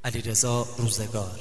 علیرضا روزگار.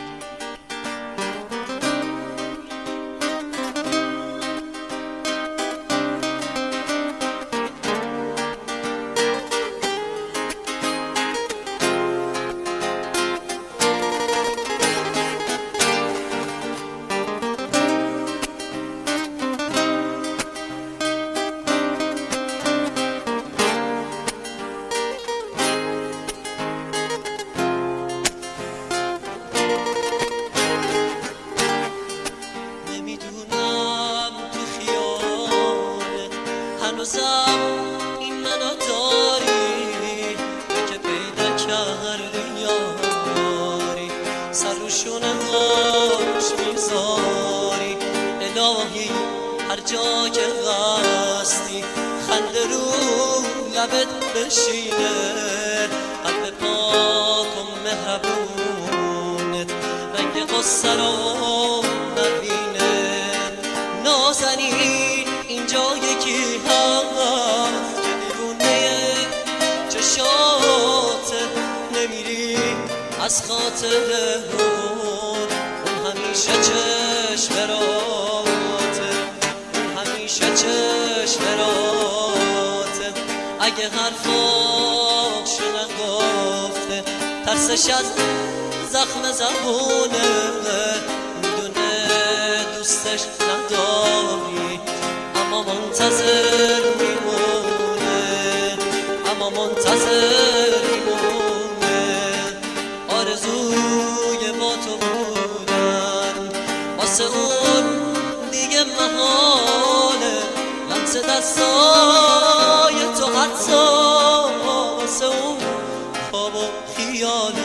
هنوزم این منو داری که پیدا کردی یاری، سر رو شونه هاش میذاری الهی هر جا که هستی، خنده رو لبت بشینه، قلب پاک و مهربونت رنگ غصه رو نبینه. نازنین اینجا یکی هست که دیوونه چشات نمیری از خاطر اون همیشه چشم راته، اون همیشه چشم راته. اگه حرفاشو نگفته ترسش از زخم زبونه، میدونه دوستش نداری اما منتظر میمونه، اما منتظر میمونه. آرزوی با تو بودن واسه اون دیگه محاله، لمس دستای تو حتی واسه اون خواب و خیاله.